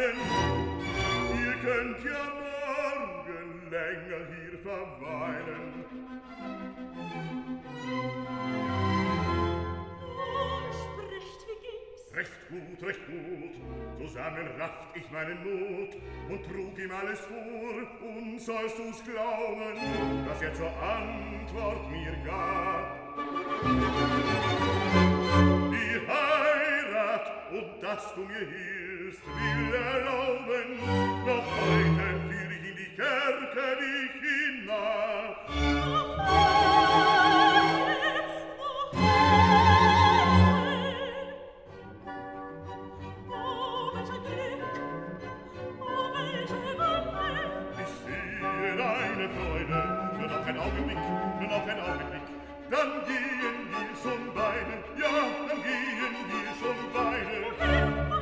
bleiben. Ihr könnt ja morgen länger hier verweilen. Oh, sprecht, wie geht's? Recht gut, recht gut. Zusammen rafft ich meinen Mut und trug ihm alles vor. Und sollst du's glauben, dass er zur Antwort mir gab? Die Heirat und dass du mir hilfst, will erlauben. Noch heute führ ich in die Kerke dich hinab. Dann gehen wir schon beide, ja, dann gehen wir schon beide.